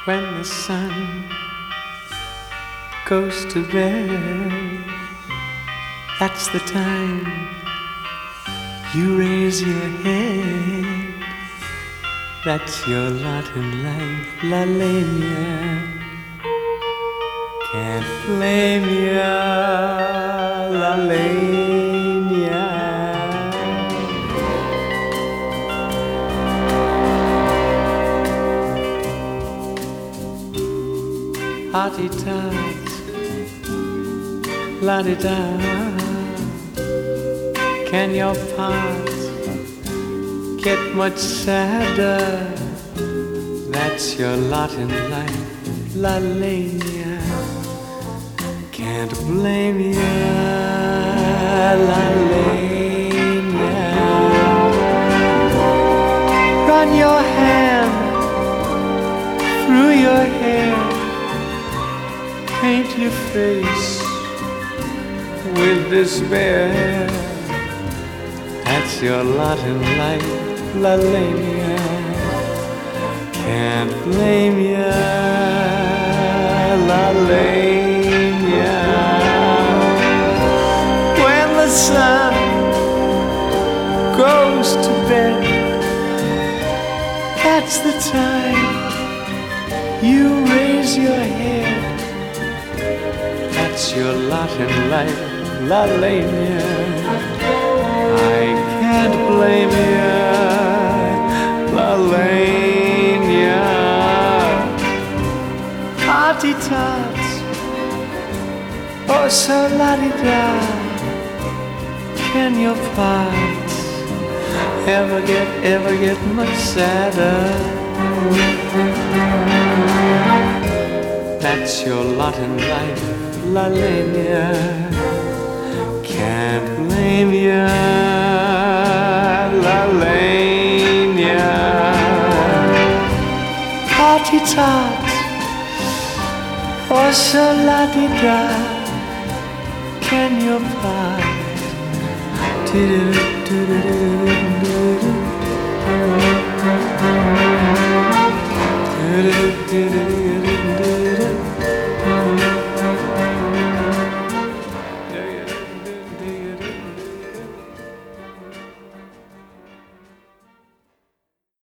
when the sun goes to bed. That's the time you raise your head. That's your lot in life, Lalenia. Can't blame ya, Lalenia. Hearty tots, la-di-da. Can your parts get much sadder? That's your lot in life, Lalenia. Can't blame ya, Lalenia. Run your hand through your hair, paint your face with despair. That's your lot in life, Lalenia. Can't blame ya, Lalenia. When the sun goes to bed, that's the time you raise your head. That's your lot in life, Lalenia. I can't blame ya, Lalenia. Hearty tots, oh so la-di-da. Can your parts ever get much sadder? That's your lot in life, Lalenia. Can't blame ya, Lalenia. Hearty tots, oh so la-di-da. Can your part do-do-do-do-do